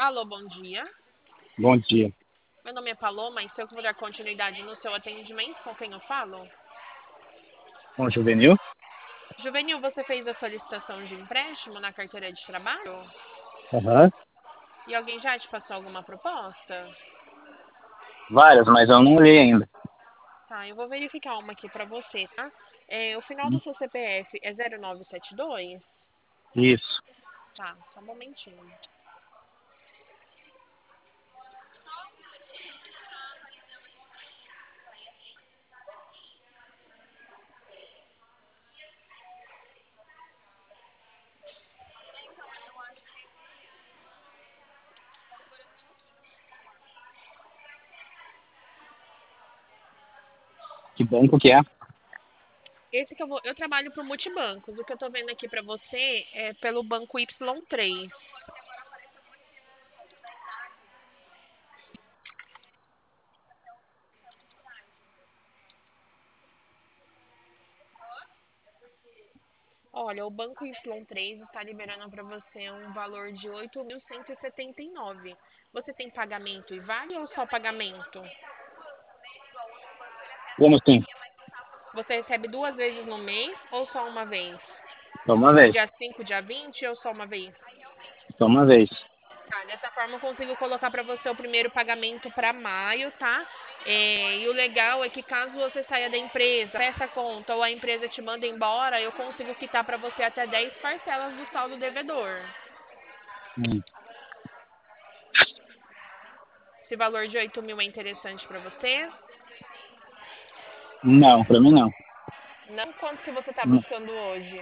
Alô, bom dia. Bom dia. Meu nome é Paloma e se eu dar continuidade no seu atendimento, com quem eu falo? Bom, Juvenil? Juvenil, você fez a solicitação de empréstimo na carteira de trabalho? Aham. E alguém já te passou alguma proposta? Várias, mas eu não olhei ainda. Tá, eu vou verificar uma aqui pra você, tá? O final do seu CPF é 0972? Isso. Tá, só um momentinho. Que banco que é? Esse que eu trabalho pro Multibancos. O que eu tô vendo aqui pra você é pelo banco Y3. Olha, o banco Y3 está liberando para você um valor de 8.179. Você tem pagamento e vale ou só pagamento? Como assim? Você recebe duas vezes no mês ou só uma vez? Só uma Tipo vez. dia 5, dia 20 ou só uma vez? Só uma vez. Tá, dessa forma eu consigo colocar para você o primeiro pagamento para maio, tá? E o legal é que caso você saia da empresa, peça conta ou a empresa te manda embora, eu consigo quitar para você até 10 parcelas do saldo devedor. Hum. Esse valor de 8.000 é interessante para você? Não, pra mim não. Não, quanto que você está Não. buscando hoje?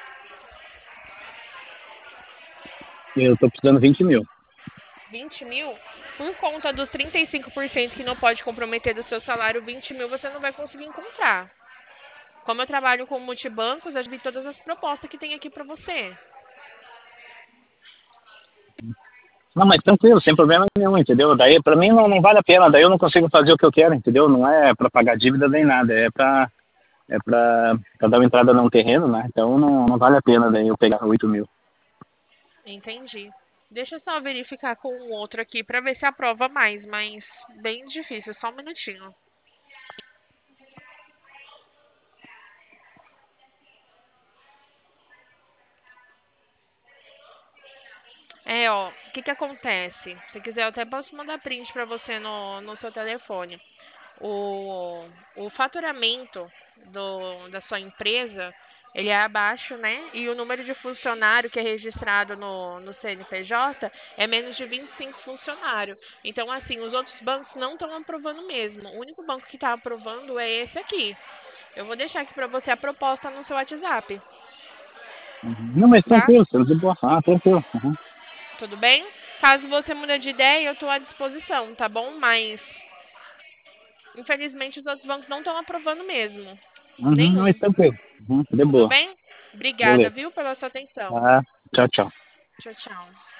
Eu tô precisando 20 mil. 20.000? Por conta dos 35% que não pode comprometer do seu salário, 20.000 você não vai conseguir encontrar. Como eu trabalho com multibancos, eu vi todas as propostas que tem aqui para você. Não, mas tranquilo, sem problema nenhum, entendeu? Daí pra mim não vale a pena, daí eu não consigo fazer o que eu quero, entendeu? Não é pra pagar dívida nem nada, é pra dar uma entrada num terreno, né? Então não vale a pena daí eu pegar 8 mil. Entendi. Deixa eu só verificar com o outro aqui para ver se aprova mais, mas bem difícil, só um minutinho. Ó, o que que acontece? Se quiser, eu até posso mandar print para você no seu telefone. O, o faturamento da sua empresa, ele é abaixo, né? E o número de funcionário que é registrado no CNPJ é menos de 25 funcionários. Então, assim, os outros bancos não estão aprovando mesmo. O único banco que está aprovando é esse aqui. Eu vou deixar aqui para você a proposta no seu WhatsApp, Uhum. Não, mas tá? tranquilo, de boa. Ah, tranquilo. Uhum. Tudo bem? Caso você mude de ideia, eu estou à disposição, tá bom? Mas, infelizmente, os outros bancos não estão aprovando mesmo. Uhum, Nenhum. mas tranquilo. Uhum, de Tudo boa. bem? Obrigada, Beleza. viu, pela sua atenção. Ah, tchau, tchau. Tchau, tchau.